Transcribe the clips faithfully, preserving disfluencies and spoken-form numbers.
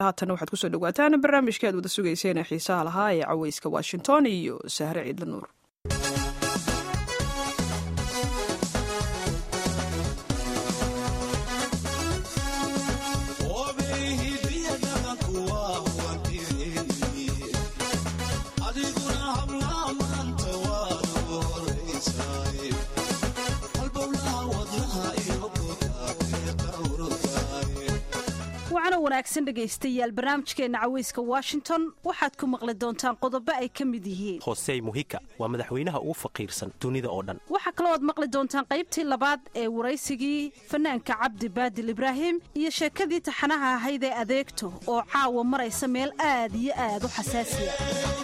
haatan waxaad kusoo dhawaataan barnaamijka aad wada sugayseen ee xiisaha lahaa ee cawayska Washington iyo Sahre Ciidla Nuur. wanaagsan dhageystayaal barnaamijkeena cawayska Washington waxaad ku maqli doontaan qodobo ay ka mid yihiin Jose Mujica waa madaxweynaha ugu faqiirsan dunida oo dhan. waxa kale oo aad maqli doontaan qaybtii labaad ee waraysigii fanaanka Cabdi Baadil Ibraahim iyo sheekadii taxanaha ahayd ee adeegto oo caawa maraysa meel aad iyo aad u xasaasiya.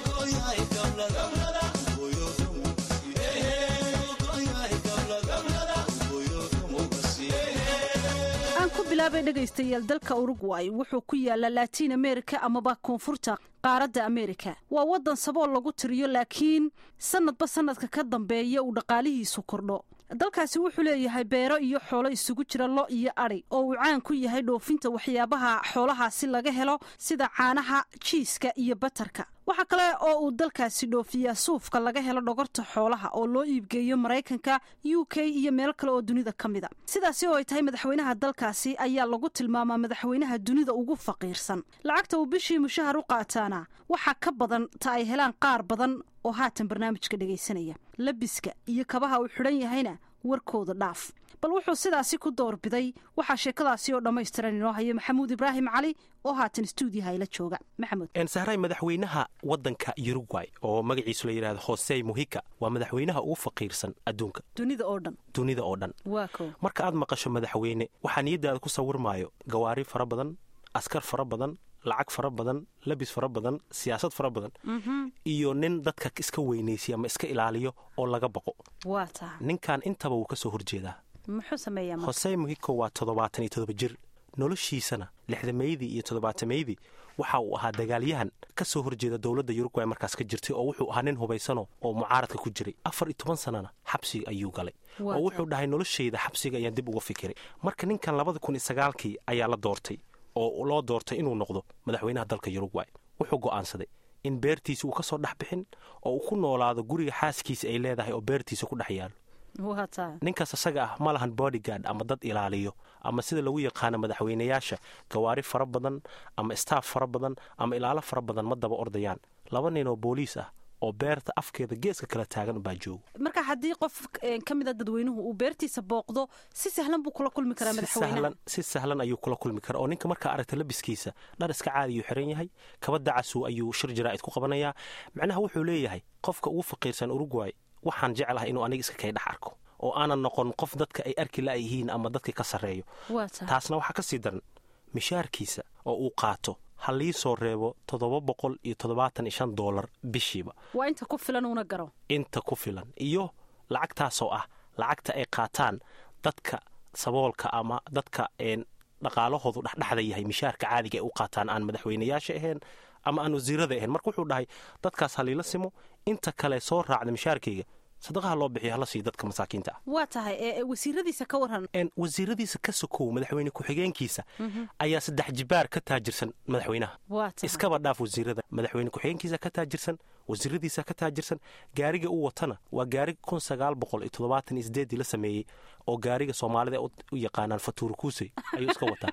bilaabay dhageystayaal dalka Uruguay wuxuu ku yaala Latin America ama ba koonfurta qaaradda America waa wadan sabool lagu tiriyo laakiin sanadba sanadka ka dambeeya uu dhaqaalihiisu kordho. dalkaasi wuxuu leeyahay beero iyo xoolo isugu jira lo iyo ari oo uu caan ku yahay dhoofinta waxyaabaha xoolahaasi laga helo sida caanaha, cheese-ka iyo batarka. waxa kale oo uu dalkaasi dhoofiyaa suufka laga helo dhogorta xoolaha oo loo iibgeeyo Mareykanka, U K iyo meel kale oo dunida kamida. sidaas oo ay tahay madaxweynaha dalkaasi ayaa lagu tilmaamaa madaxweynaha dunida ugu faqiirsan. lacagta uu bishii mushahar u qaataana waxa ka badan ta ay helaan qaar badan oo haatan barnaamijka dhageysanaya. labiska iyo kabaha uu xiran yahayna warkooda dhaaf. bal wuxuu sidaasi ku doorbiday waxa sheekadaasi oo dhameystiran inoo hayo Maxamuud Ibraahim Cali oo haatan stuudiyaha ila jooga. Maxamuud en sahray madaxweynaha wadanka Uruguay oo magaciisu la yiraahdo Jose Mujica waa madaxweynaha ugu faqiirsan adduunka dunida oo dhan dunida oo dhan waako marka aad maqasho madaxweyne waxa niyadaada ku sawirmaayo gawaari fara badan, askar fara badan, lacag fara badan, labis fara badan, siyaasad fara badan iyo nin dadka iska weynaysiya ama iska ilaaliyo oo laga baqo. waata ninkan intaba uu ka soo horjeedaa. muxuu sameeyaa Jose Mujica waa toddobaatan iyo toddoba jir, noloshiisana lixdameeyadii iyo toddobaatameeyadii waxa uu ahaa dagaalyahan ka soo horjeeda dawladda Uruguay markaas ka jirtay oo wuxuu ahaa nin hubaysano oo mucaaradka ku jiray. afar iyo toban sanana xabsiga ayuu galay oo wuxuu dhahay noloshayda xabsiga ayaan dib uga fikiray. marka ninkan labada kun iyo sagaalkii ayaa la doortay oo loo doortay inuu noqdo madaxweynaha dalka Uruguay. wuxuu go'aansaday in beertiisa uu ka soo dhaxbixin oo uu ku noolaado guriga xaaskiisa ay leedahay oo beertiisa ku dhex yaalo. ninkaas asaga ah ma lahan bodyguard ama dad ilaaliyo ama sida lagu yaqaano madaxweynayaasha gawaari fara badan ama staff fara badan ama ilaalo fara badan ma daba ordayaan. laba nin oo booliis ah oo beerta afkeeda geeska kala taagan baa jooga. marka haddii qof kamid ah dadweynuhu uu beertiisa booqdo si sahlan buu kula kulmi karaa madaxweynaha. si sahlan ayuu kula kulmi karaa oo ninka marka aragta labiskiisa dhar iska caadi ayuu xiran yahay, kaba dacasu ayuu shir jaraa'id ku qabanayaa. macnaha wuxuu leeyahay qofka ugu faqiirsan Uruguay waxaan jecelahay inuu aniga iska kay dhex arko oo aanan noqon qof dadka ay arki la'yihiin ama dadka ka sarreeyo. taasna waxaa ka sii daran mishaarkiisa oo uu qaato halii soo reebo toddoba boqol iyo toddobaatan iyo shan doolar bishiiba. waa inta ku filan una garo inta ku filan iyo lacagtaasoo ah lacagta ay qaataan dadka saboolka ama dadka een dhaqaalahoodu dhexdhexda yahay mishaarka caadiga ay u qaataan aan madaxweynayaasha ahayn ama aan wasiirada ahayn. marka wuxuu dhahay dadkaas haliila simo inta kale soo raacda mishaarkayga sadaqaha loo bixiyo hala sii dadka masaakiinta ah. waa tahay ee wasiiradiisa ka waran een wasiiradiisa ka sokow madaxweyne ku-xigeenkiisa ayaa saddex jibaar ka taajirsan madaxweynaha. iskaba dhaaf wasiirada madaxweyne ku-xigeenkiisa ka taajirsan, wasiiradiisa ka taajirsan. gaariga uu watana waa gaari kun sagaal boqol iyo toddobaatan iyo sideed la sameeyey oo gaariga Soomaalida u yaqaanaan fatuur kuusay ayuu iska wataa.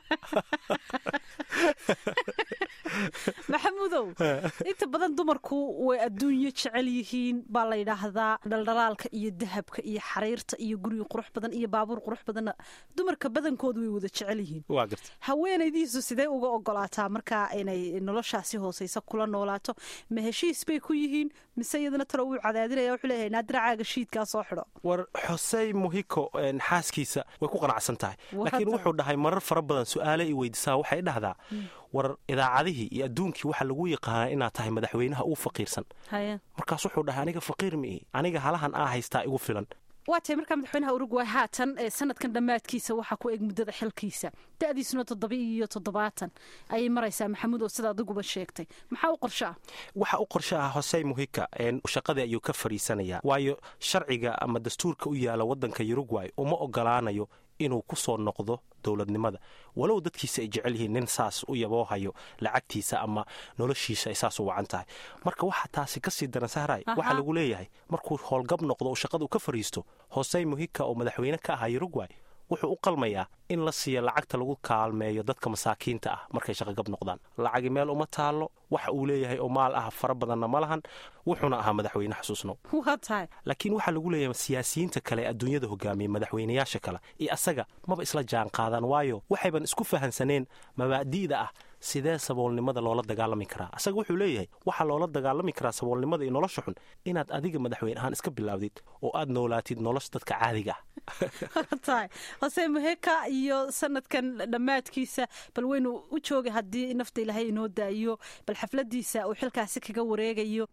maxamuudow inta badan dumarku way adduunyo jecel yihiin baa la yidhaahdaa. dhaldhalaalka iyo dahabka iyo xariirta iyo guriga qurux badan iyo baabuur qurux badanna dumarka badankoodu way wada jecel yihiin. waa garta haweenaydiisu sidee uga ogolaataa marka inay noloshaasi hooseysa kula noolaato? ma heshiis bay ku yihiin mise iyadana talo uu cadaadinaya wuxuu leeyahay naadiracaaga shiidkaa soo xidho? war Jose Mujica xaaskiisa way ku qanacsan tahay laakiin wuxuu dhahay marar fara badan su'aale i weydiisaa waxay dhahdaa war idaacadihii iyo adduunkii waxa lagu yaqaanaa inaad tahay madaxweynaha ugu faqiirsan. markaas wuxuu dhahay aniga faqiir ma ihi, aniga halahan aa haystaa igu filan. waa tahay markaa madaxweynaha Uruguay haatan sanadkan dhammaadkiisa waxaa ku eg muddada xilkiisa da'diisuna toddoba iyo toddobaatan ayay maraysaa. Maxamuud oo sida adiguba sheegtay maxaa u qorsho ah? waxa u qorsho ah Jose Mujica shaqada ayuu ka fariisanayaa waayo sharciga ama dastuurka u yaala wadanka Uruguay uma ogolaanayo inuu ku soo noqdo dowladnimada walow dadkiisa ay jecel yihiin nin saas u yaboo hayo lacagtiisa ama noloshiisa ay saas u wacan tahay. marka waxa taasi ka sii daran Sahray waxa lagu leeyahay markuu howlgab noqdo oo shaqadu ka fariisto Jose Mujica oo madaxweyne ka ahaa Uruguay wuxuu u qalmayaa in la siiyo lacagta lagu kaalmeeyo dadka masaakiinta ah markay shaqagab noqdaan. lacagi meel uma taalo, wax uu leeyahay oo maal ah fara badanna ma lahan, wuxuuna ahaa madaxweyne xasuusno. laakiin waxaa lagu leeyahay siyaasiyiinta kale adduunyada hogaamiya madaxweynayaasha kale iyo asaga maba isla jaan qaadaan, waayo waxayban isku fahansaneen mabaadi'da ah sidee saboolnimada loola dagaalami karaa. asaga wuxuu leeyahay waxaa loola dagaalami karaa saboolnimada iyo nolosha xun inaad adiga madaxweyne ahaan iska bilaawdid oo aad noolaatid nolosha dadka caadiga ah. Jose Mujica iyo sanadkan dhammaadkiisa bal weynu u joogay haddii nafta ilaahay inoo daayo bal xafladiisa uu xilkaasi kaga wareegayo.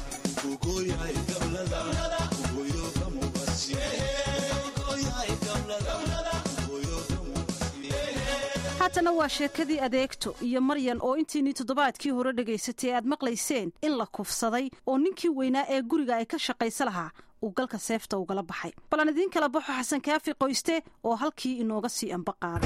haatana waa sheekadii adeegto iyo Maryan oo intiinii toddobaadkii hore dhegaysatay aad maqlayseen in la kufsaday oo ninkii weynaa ee guriga ay ka shaqaysa lahaa uu galka seefta ugala baxay. bal aan idiin kala baxo Xasan Kaafi Qoyste oo halkii inooga sii anba qaada.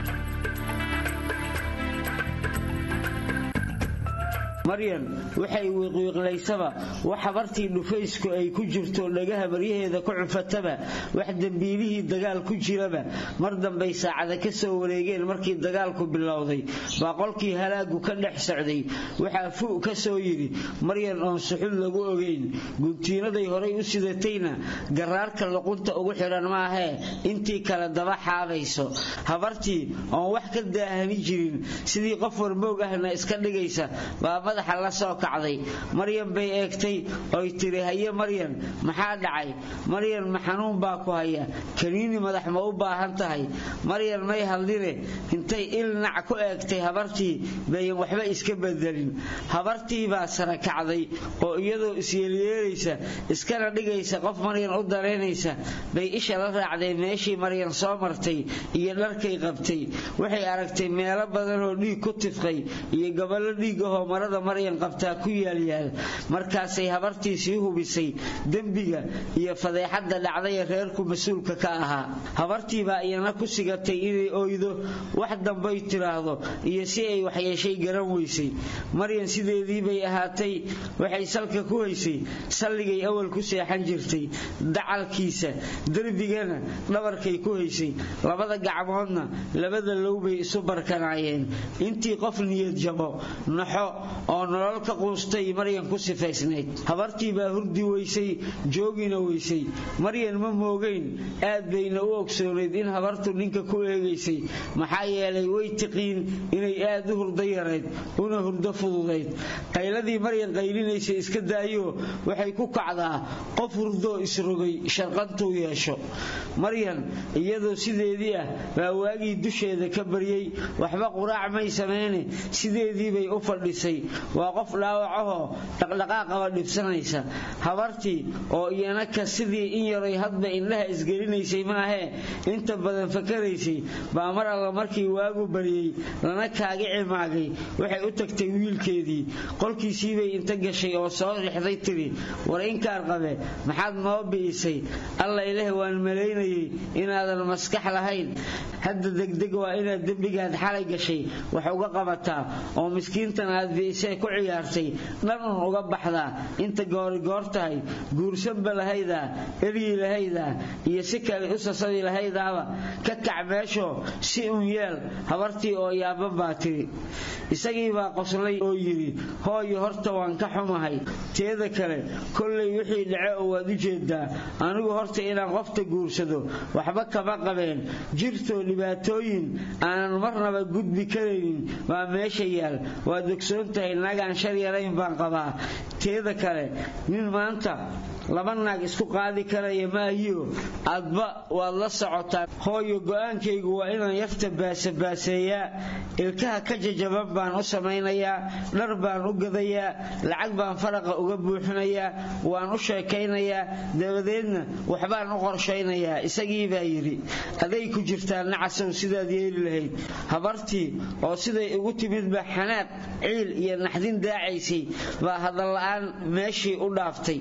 Maryan waxay wiiqwiiqlaysaba wax habartii dhufaysku ay ku jirto dhagaha baryaheeda ku cufataba wax dambiilihii dagaal ku jiraba mar dambay saacada ka soo wareegeen markii dagaalku bilowday baa qolkii halaagu ka dhex socday waxaa fu ka soo yiri Maryan oo suxul lagu ogeyn guntiinaday horay u sidatayna garaarka luqunta ugu xiran ma ahe intii kala daba xaabayso habartii oo wax ka daahani jirin sidii qof warmoog ahna iska dhigaysa baa madaxa la soo kacday. Maryan bay eegtay oo tiri haye Maryan maxaa dhacay? Maryan ma xanuun baa ku haya? kaniini madax ma u baahan tahay? Maryan may hadline intay ilnac ku eegtay habartii bay waxba iska bedelin. habartii baa sara kacday oo iyadoo isyeelyeelaysa iskana dhigaysa qof Maryan u dareynaysa bay isha la raacday meeshii Maryan soo martay iyo dharkay qabtay. waxay aragtay meelo badan oo dhiig ku tifqay iyo gabalo dhiig ah marada Maryan qabtaa ku yaalyaal. markaasay habartii sii hubisay dambiga iyo fadeexada dhacday ee reerku mas'uulka ka ahaa. habartii baa iyana ku sigatay inay ooydo wax dambay tiraahdo iyo si ay wax yeeshay garan weysay. Maryan sideedii bay ahaatay waxay salka ku haysay salligay awal ku seexan jirtay dacalkiisa darbigana dhabarkay ku haysay labada gacmoodna labada lowbay isu barkanaayeen. intii qof niyad jabo naxo oo nolol ka quustay Maryan ku sifaysnayd. habartii baa hurdi weysay joogina weysay. Maryan ma moogeyn aad bayna u ogsooneyd in habartu ninka ku eegaysay maxaa yeelay way tiqiin inay aad u hurdo yareed una hurdo fududeyd. qayladii Maryan qaylinaysay iska daayo waxay ku kacdaa qof hurdo isrogay sharqantu yeesho. Maryan iyadoo sideedii ah baa waagii dusheeda ka baryay waxba quraac may sameeyeen sideedii bay u fadhisay. waa qof dhaawacaho dhaqdhaqaaqaba dhibsanaysa. habartii oo iyana ka sidii in yaray hadba indhaha isgelinaysay maahe inta badan fakaraysay baa mar alla markii waagu bariyay lana kaagi cimaagay waxay u tagtay wiilkeedii qolkiisii bay inta gashay oo soo rixday tiri war inkaar qabe maxaad noo biisay? alla ilaahay waan maleynayay inaadan maskax lahayn. hadda degdeg waa inaad dambigaad xalay gashay wax uga qabataa oo miskiintan aad biisay ku ciyaartay dhan uga baxdaa inta goori goor tahay guursanba lahayda eryi lahayda iyo si kale u sasadi lahaydaaba ka kac meesho si un yeel. habartii oo yaaba baa tiri. isagii baa qoslay oo yiri hooyo horta waan ka xumahay teeda kale kollay wixii dhace oo waad u jeedaa anigu horta inaan qofta guursado waxba kama qabeen jirto dhibaatooyin aanan marnaba gudbi karaynin waa meesha yaal waad ogsoontahay nagaan shar yarayn baan qabaa. teeda kale nin maanta laba naag isku qaadi karaya maahiyo adba waad la socotaa. hooyo go'aankaygu waa inaan yarta baasabaaseeyaa ilkaha ka jajaban baan u samaynayaa dhar baan u gadayaa lacag baan faraqa uga buuxinayaa waan u sheekaynayaa dabadeedna waxbaan u qorshaynayaa. isagii baa yidhi aday ku jirtaa nacasow sidaad yeeli lahayd. habartii oo siday ugu timidba xanaaq ciil iyo naxdin daacaysay baa hadal la'aan meeshii u dhaaftay.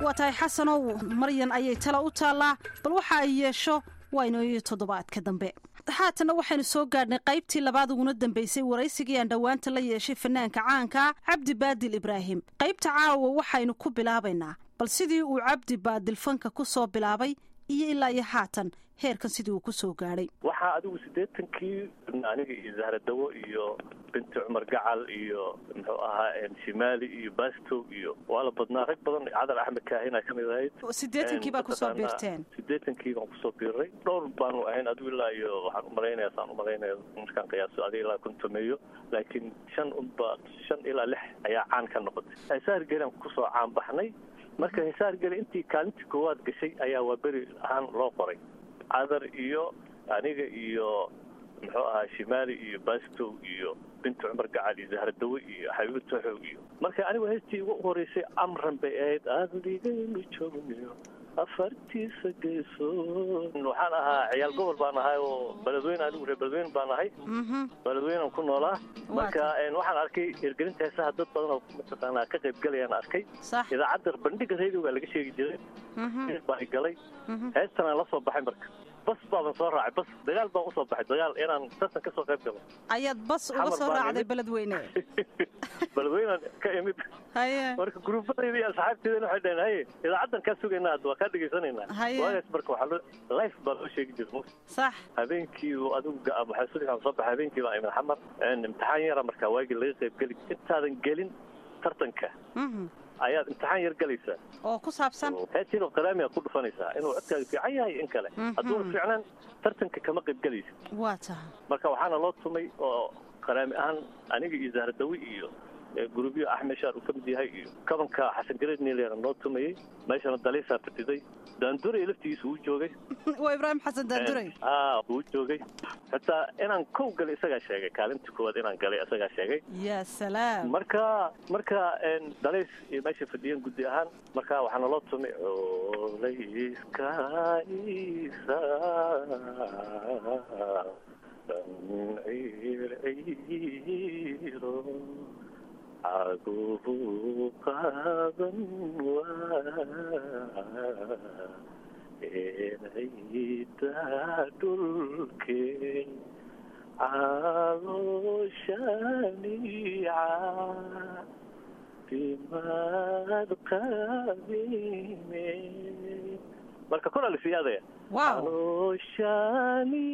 waa tahay xasanow maryan ayay tala u taallaa bal waxa ay yeesho waa inooyo toddobaadka dambe. haatana waxaynu soo gaadhnay qaybtii labaad uguna dambaysay waraysigii aan dhowaanta la yeeshay fanaanka caanka cabdi baadil ibraahim. qaybta caawa waxaynu ku bilaabaynaa bal sidii uu cabdi baadil fanka ku soo bilaabay iyo ilaa iyo haatan heerkan sidii uu ku soo gaadhay. waxaa adigu siddeetankii aniga iyo zahradawo iyo binti cumar gacal iyo muxuu ahaa shimaali iyo bastow iyo waa la badnaa rag badan cadal axmed kaahina ka mid ahayd. siddeetankii baa kusoo biirteen? siddeetankii baan kusoo biiray. dhowr baanu ahayn adigu ilaa iyo waxaan umalaynaya saan umalaynaya markaan qiyaaso adiga ilaa kontomeeyo laakiin shan unba shan ilaa lix ayaa caan ka noqotay. heesaargeelaan kusoo caan baxnay. marka heesaargeli intii kaalintii koowaad gashay ayaa waa beri ahaan loo qoray cadar iyo aniga iyo muxuu ahaa shimaali iyo bastow iyo binti cumar gacal iyo zahradawe iyo xabiibo toxow iyo marka anigu heestii ugu horeysay amran bay ahayd aadligaynu joogniyo afartiisa geesood. waxaan ahaa ciyaal gobol baan ahay oo beledweyne anigu reer beledweyne baan ahay. beledweynaan ku noolaa. marka waxaan arkay hirgelinta heesaha dad badan oo mataqaanaa ka qayb galayaan arkay. idaacadda bandhiga radioga laga sheegi jiray. baa galay. heestan aan la soo baxay marka bas baan soo raacay bas dagaal baan u soo baxay dagaal inaan tartan ka soo qayb galo. ayaad bas uga soo raacday beledweyne? beledweyne ka imid. haye marka gruubadayda iyo asxaabteedana waxay dhaheen haye idaacaddan kaa sugaynaa hadda waa kaa dhegaysanaynaa. waagaas marka waxaa life baa loo sheegi jiray. sax habeenkii adigu waxaa subaxaan soo baxay habeenkii baan imid xamar imtixaan yara marka waagii laga qayb geli intaadan gelin tartanka ayaad imtixaan yar galaysaa oo ku saabsan heestii qaraamiga ku dhufanaysaa inuu codkaaga fiican yahay in kale hadduu fiicnaan tartanka kama qayb galaysa. waa tahay marka waxaana loo tumay oo qaraami ahaan aniga iyo zahradawi iyo gruubyo axmed shaar uu ka mid yahay iyo kabanka xasan gareed niileena noo tumayey. meeshana daliisaa fadhiday. daanduray laftigiisa wuu joogay. waa ibraahim xasan daanduray? aa wuu joogay. hataa inaan kow galay isagaa sheegay kaalinta koowaad inaan galay isagaa sheegay. yaa salaam. marka marka daliis iyo meesha fadhiyeen guddi ahaan marka waxaana loo tumay olayska isa ciiro cagubu qaadan waa ciida dhulkeen calooshaniica bimaad qabine marka kor ala siyaadaya calooshani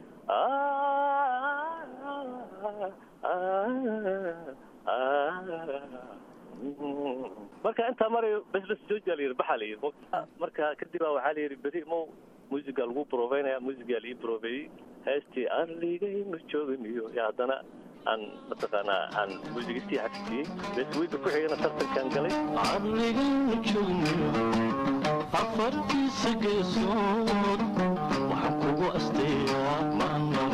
marka intaa marayo bes bes jooja la yidhi baxaa la yidhi marka kadib baa waxaa la yidhi beri mo muusiga lagu broveynaya muusigaa la ii broveeyey heestii arligaynu joogniyo iyo haddana aan mataqaanaa aan muusigistii xafisiyey bes weyda ku xigana tartankaan galay arligaynu joogniyo afartiisa geesood waxaan kugu asteeyaa maanmar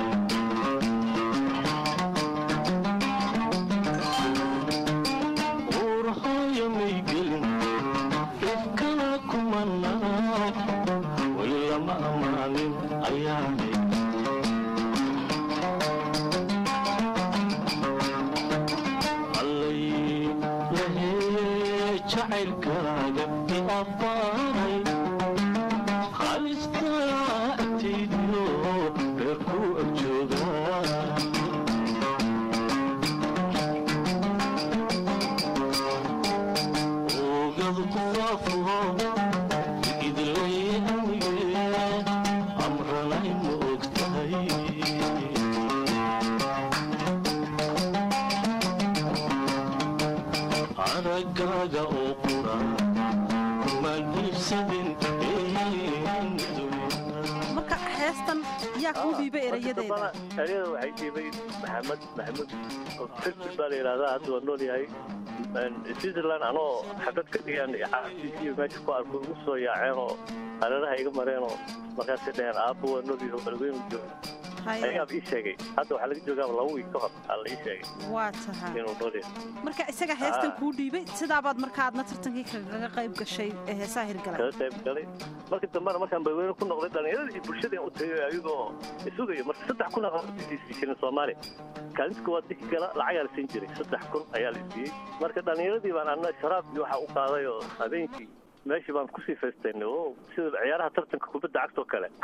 marka heestan yaa kuu dhiibay erayadeeda? erayada waxay dhiibay maxamed maxamuud firfir baa la yidhahdaa hadda waa nool yahay switzerland anoo xabad ka dhigaan xaafisiyo meesha ku arko ugu soo yaaceen oo hareeraha iga mareenoo markaasay dhaheen aabba waa nool yahay beledweynu jooga ayaab ii sheegay hadda waxaa laga joogaa laba wiig ka hor aa la ii sheegay waa tahay inuu nool yahay marka isaga heestan kuu dhiibay sidaabaad marka aadna tartankii kaga qayb gashay ee heesaha hirgalay kaga qayb galay marka dambena markaan beledweyne ku noqday dhallinyarada iyo bulshada u tagay ayagoo isugayo marka saddex kun jirin soomaaliya kaalinta koowaad diki gala lacagaa la siin jiray saddex kun ayaa la siiyey marka dhallinyaradii baan anna sharaab iyo waxa u qaaday oo habeenkii meeshii baan kusii faystaynay oo sida ciyaaraha tartanka kubadda cagta oo kale.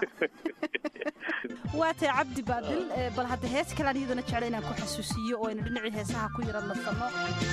waa tahay cabdi baadil bal hadda hees kale aan iyadana jeclay inaan ku xasuusiyo oo aynu dhinacii heesaha ku yara nasano.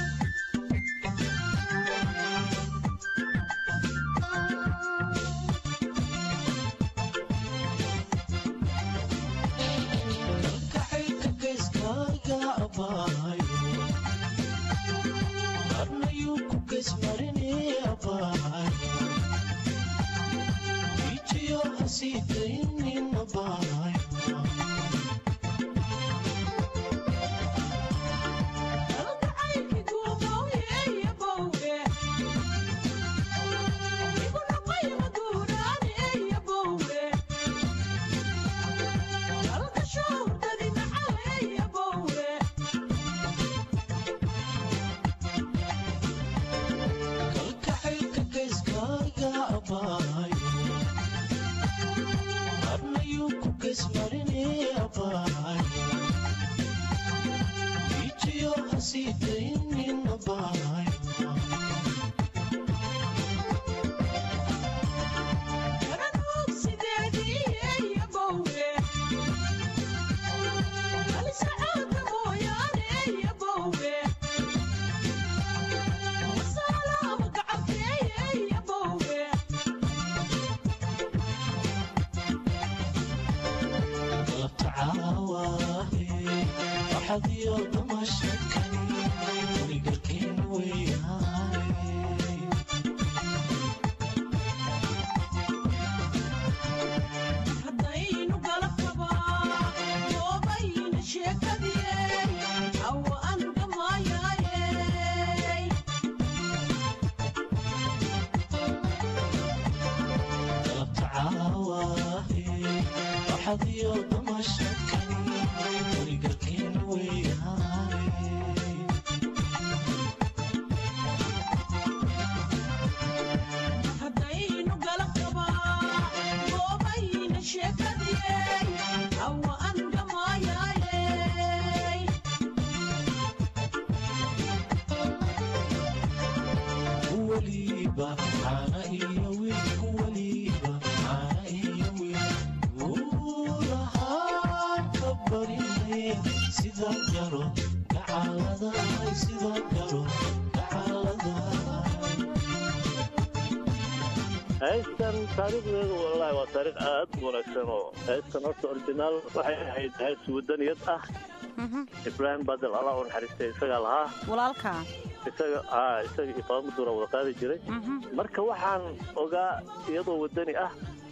heestan taariikhdeedu wallahi waa taariikh aad u wanaagsan oo heestan horta originaal waxay ahayd hees wadaniyad ah. ibraahim baadil allah u naxariistay isagaa lahaa walaalka isaga aa isaga iyo Faamo Duura wada qaadi jiray. marka waxaan ogaa iyadoo wadani ah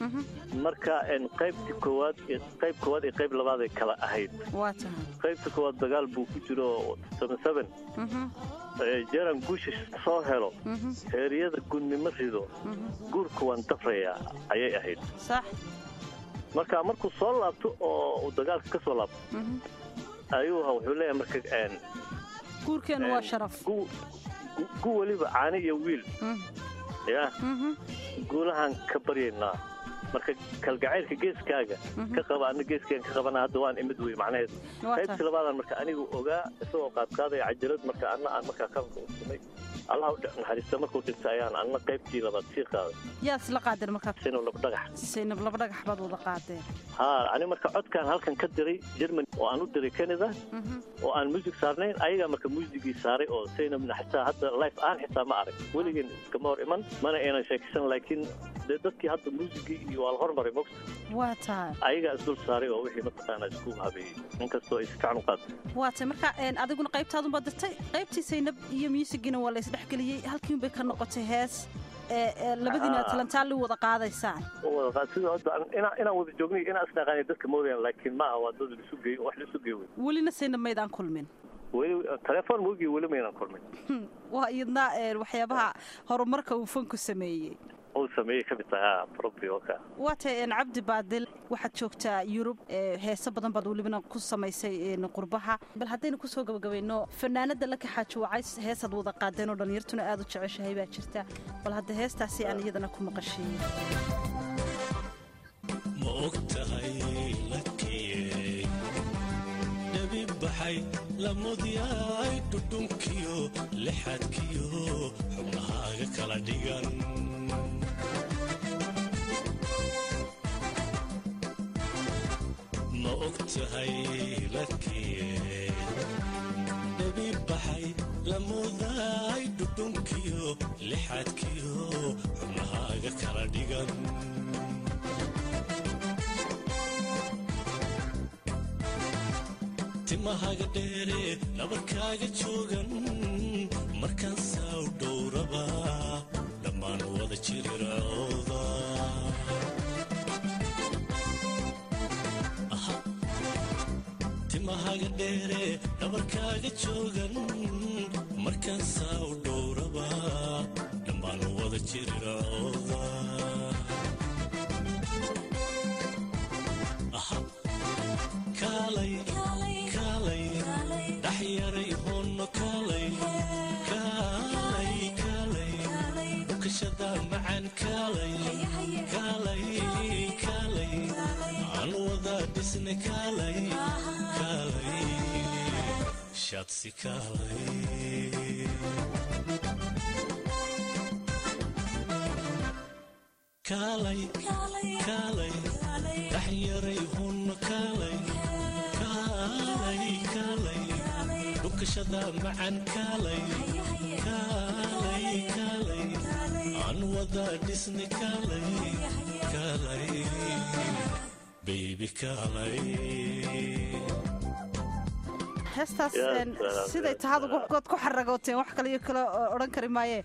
marka in qaybtii koowaad iyo qayb koowaad iyo qayb labaad ay kala ahayd. waa tahay qaybta koowaad dagaal buu ku jiro seven jeeran guusha soo helo heeriyada gunnimo rido guurka waan dafrayaa ayay ahayd. sax marka markuu soo laabto oo dagaalka ka soo laabto ayuu wuxuu leeyahay marka een guurkeenu waa sharaf gu waliba caani iyo wiil ya guulahan ka baryaynaa marka kalgacaylka geeskaaga ka qaba ana geeskeen ka qabana hadda waan imid way macnaheedu. qaybta labaadan marka anigu ogaa isagoo qaadqaaday cajalad marka anna aan markaa ka qosmay allah u naxariisto markuu dhintay ayaan anna qaybtii labaad sii qaaday. yaa isla qaadeen marka Saynab laba dhagax Saynab laba dhagax baad wada qaadeen. haa ani marka codkaan halkan ka diray Germany oo aan u diray Canada oo aan music saarnayn ayaga marka musicii saaray oo Saynabna xitaa hadda live aan xitaa ma arag weligeed kama hor iman mana ayna sheeksan laakiin dadkii hadda musicii iyo wal hormaray box waa tahay ayaga isdul saaray oo wixii mataqaana isku habeeyay inkastoo ay fiican u qaatay. waa tahay marka een adiguna qaybtaadu baad dirtay qaybtii Saynab iyo musicina waa la isdhexgeliyay halkii bay ka noqotay hees ee labadiina talantaal wada qaadaysaan wada qaadsido hadda ina ina wada joognay ina asnaqaan dadka moodayaan laakiin ma aha wada isu geey wax isu geey walina Saynab maydaan kulmin weli telefoon muugi weli maydaan kulmin waa iyadna waxyaabaha horumarka uu fanku sameeyay oo sameeyay ka mid ah probioka waata in Cabdi Baadil waxaad joogtaa Yurub heeso badan baad waliba ku samaysay in qurbaha bal hadaynu ku soo gabagabayno fanaanada la ka xaajoway heesad wada qaadeen oo dhalinyartuna aad u jeceshahay baa jirta bal hadda heestaasi aan iyadana ku maqashay ma ogtahay lakiyay nabi baxay la mudiyay dudunkiyo lixadkiyo xubnahaaga kala dhigan ma og tahay lakiyey dhabi baxay lamudaay dhudhunkiyo lixaadkiyo xubnahaaga kala dhigan timahaaga dheere nabarkaaga joogan markaan saa u dhowraba dhammaan wada jirircooda timahaaga dheere nabarkaaga joogan markaan saa u dhowraba dhammaan wada jirircooda kaalay kaalay dhaxyaray hoonno kaalay kaalay kaalay dhukashada macaan kaalay kaalay kaalay aan wada dhisna kaalay kaalay shaadsi kaalay kaalay kaalay dhaxyaray hoonno kaalay kaalay kaalay dhukashada macaan kaalay kaalay kaalay aan wada dhisna kaalay kaalay baby kaalay heestaas siday tahad god ku xaragooteen wax kale iyo kale odhan kari maayee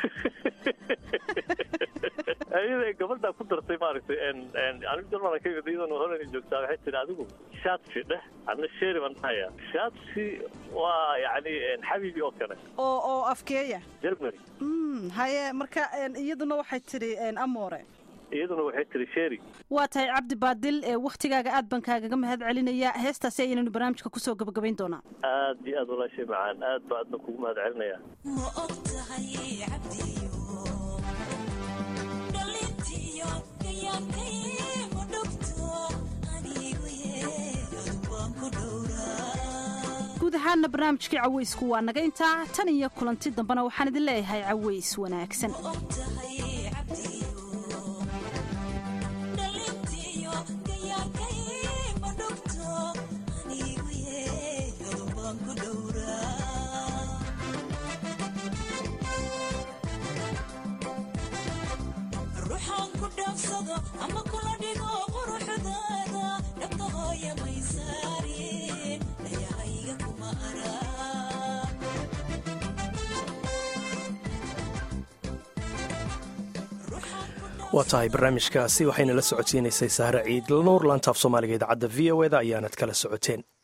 ayada gabadha ku dartay maaragtay anigu dalmanankayga iyadana horena joogtaa waxay tiri adigu shaadsi dheh adna sheeri baan dhahaya shaadsi waa yacni xabiibi oo kale oo oo afkeeya germany haye marka iyaduna waxay tiri amoore iyaduna waxay tiri sheeri waa tahay cabdi baadil wakhtigaaga aad baan kaagaga mahad celinaya heestaasi ayaynanu barnaamijka kusoo gabagabayn doonaa aad iyo aad walaashay macaan aad baa adna kugu mahad celinaya ma og tahay cabdiyo dhalintiyo gayankay ma dhogto anigu yeedu waan ku dhowraa guud ahaanna barnaamijkii cawaysku waa naga intaa tan iyo kulanti dambena waxaan idin leeyahay caways wanaagsan ama kula dhigo quruxdaada dhabta hooya may saareen dayahayga kuma arag waa tahay barnaamijkaasi waxayna la socodsiinaysay saare ciid nuur laantaaf soomaaliga idaacadda v o eda ayaanad kala socoteen